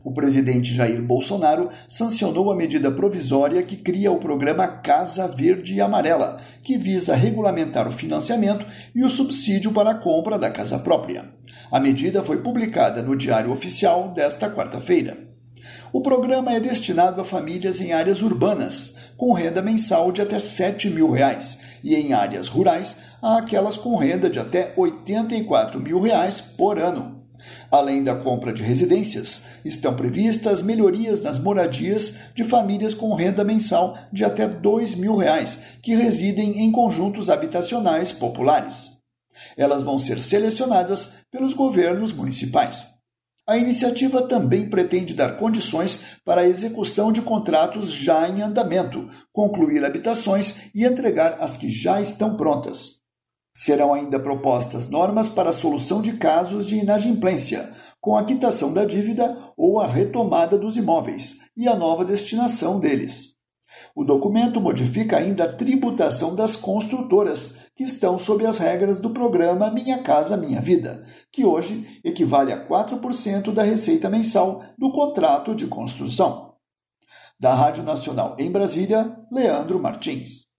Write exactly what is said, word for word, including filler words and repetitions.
O presidente Jair Bolsonaro sancionou a medida provisória que cria o programa Casa Verde e Amarela, que visa regulamentar o financiamento e o subsídio para a compra da casa própria. A medida foi publicada no Diário Oficial desta quarta-feira. O programa é destinado a famílias em áreas urbanas, com renda mensal de até sete mil reais, e em áreas rurais, a aquelas com renda de até oitenta e quatro mil reais por ano. Além da compra de residências, estão previstas melhorias nas moradias de famílias com renda mensal de até dois mil reais, que residem em conjuntos habitacionais populares. Elas vão ser selecionadas pelos governos municipais. A iniciativa também pretende dar condições para a execução de contratos já em andamento, concluir habitações e entregar as que já estão prontas. Serão ainda propostas normas para a solução de casos de inadimplência, com a quitação da dívida ou a retomada dos imóveis e a nova destinação deles. O documento modifica ainda a tributação das construtoras, que estão sob as regras do programa Minha Casa Minha Vida, que hoje equivale a quatro por cento da receita mensal do contrato de construção. Da Rádio Nacional em Brasília, Leandro Martins.